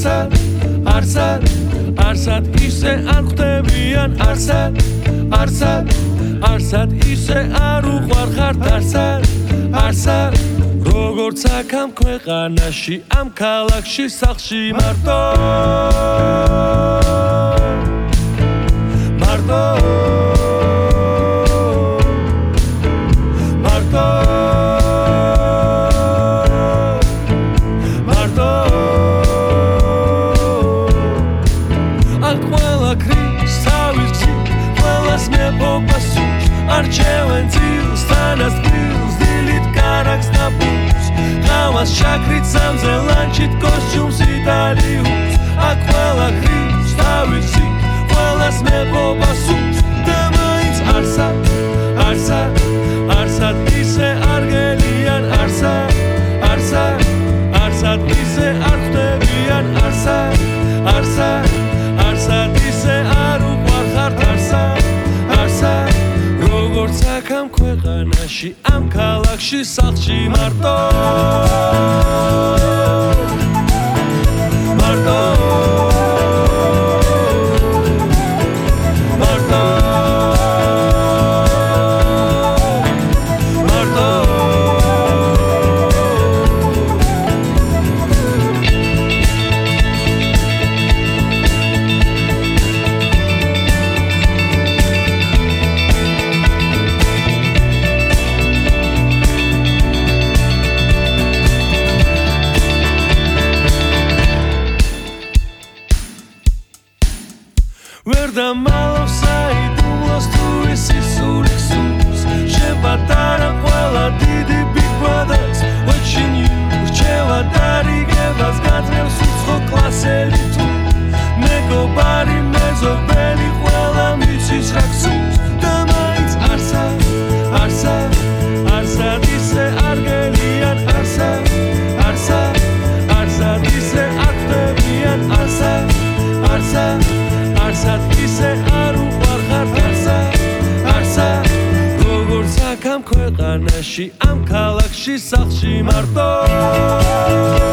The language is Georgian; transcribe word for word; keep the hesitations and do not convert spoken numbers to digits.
არსად არსად არსად ისე არ ხვდებიან არსად არსად არსად ისე არ უყვარხართ არსად არსად როგორც აქ ამ ქვეყანაში ამ ქალაქში სახლში მარტო მარტო მარტო მარტო აქ ყველა ქრის თავის ყველას მეფობასუ არჩევენ ძილს თანას დილს დილით კარაქს და ბუს ყავას შაქრით სამზე ლანჩით კოსტიუმს იტალიუს აქ ყველა ქრის თავის ყველას მეფობასუ და მაინც არსად არსად არსად ისე არ გელიან არსად არსად არსად ისე არ ხვდებიან არსად არსად არსად ისე არ უყვარხართ არსად არსად როგორც აქ ამ ქვეყანაში ამ ქალაქში სახლში მარტო მარტო ვერ დამალავს საიდუმლოს თუ ისი სულისუს შენ პატარა ყველა დიდი ბიგვადას watching you რჩევა დარიგებას გაძლევს უცხო კლასელი თუ მეგობარი მეზობელი ყველა მიცის რაკსუს და მაინც არსად არსად არსად ისე არ გელიან არსად არსად არსად ისე არ ხვდებიან არსად არსად არსად ისე არ უყვარხართ არსად არსად როგორც აქ ამ ქვეყანაში ამ ქალაქში სახლში მარტო